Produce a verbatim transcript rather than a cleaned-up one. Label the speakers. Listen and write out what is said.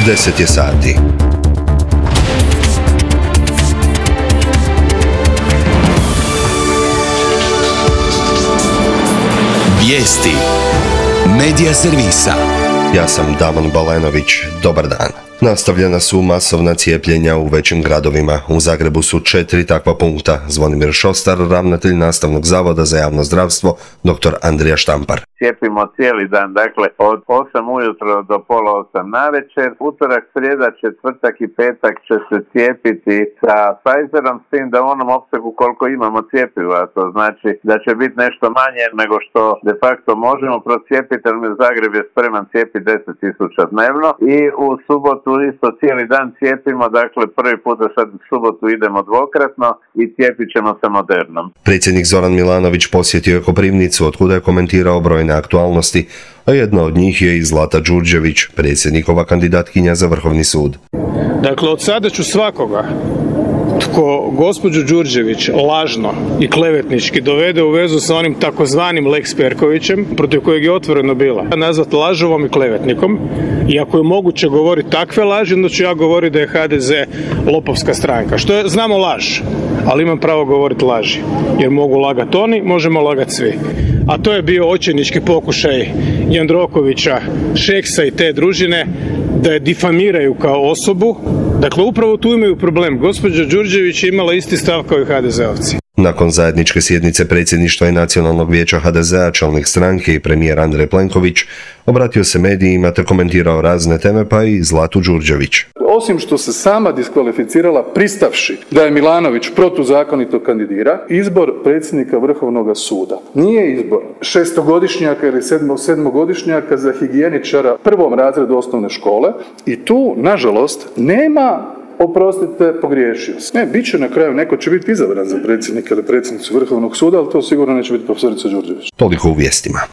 Speaker 1: deset je sati.
Speaker 2: Vijesti Medija servisa.
Speaker 1: Ja sam Damon Balenović. Dobar dan. Nastavljena su masovna cijepljenja u većim gradovima. U Zagrebu su četiri takva punkta. Zvonimir Šostar, ravnatelj Nastavnog zavoda za javno zdravstvo, doktor Andrija Štampar.
Speaker 3: Cijepimo cijeli dan, dakle od osam ujutro do pola osam navečer. Utorak, srijeda, četvrtak i petak će se cijepiti sa Pfizerom, s tim da u onom opsegu koliko imamo cjepiva. To znači da će biti nešto manje nego što de facto možemo procijepiti, jer mi Zagreb je spreman cijepiti deset tisuća dnevno. I u subotu isto cijeli dan cijepimo, dakle prvi puta sad u subotu idemo dvokratno i cijepit ćemo se Modernom.
Speaker 1: Predsjednik Zoran Milanović posjetio je Koprivnicu, otkuda je komentirao brojne aktualnosti, a jedna od njih je i Zlata Đurđević, predsjednikova kandidatkinja za Vrhovni sud.
Speaker 4: Dakle, od sada ću svakoga tko gospođu Đurđević lažno i klevetnički dovede u vezu sa onim takozvanim Lex Perkovićem, protiv kojeg je otvoreno bila, nazvati lažovom i klevetnikom, i ako je moguće govoriti takve laži, onda ću ja govoriti da je ha de ze lopovska stranka. Što je, znamo, laž, ali imam pravo govoriti laži, jer mogu lagati oni, možemo lagati svi. A to je bio očajnički pokušaj Jandrokovića, Šeksa i te družine da je difamiraju kao osobu. Dakle, upravo tu imaju problem. Gospođa Đurđević je imala isti stav kao i ha de zeovci.
Speaker 1: Nakon zajedničke sjednice predsjedništva i Nacionalnog vijeća ha de zea, čelnik stranke i premijer Andrej Plenković obratio se medijima te komentirao razne teme, pa i Zlatu Đurđević.
Speaker 5: Osim što se sama diskvalificirala pristavši da je Milanović protuzakonito kandidira, izbor predsjednika Vrhovnog suda nije izbor šestogodišnjaka ili sedmo, sedmogodišnjaka za higijeničara prvom razredu osnovne škole i tu, nažalost, nema oprostite, pogriješio sam. Ne, bit će na kraju, neko će biti izabran za predsjednika ili predsjednicu Vrhovnog suda, ali to sigurno neće biti profesorica Đurđević.
Speaker 1: Toliko u vijestima.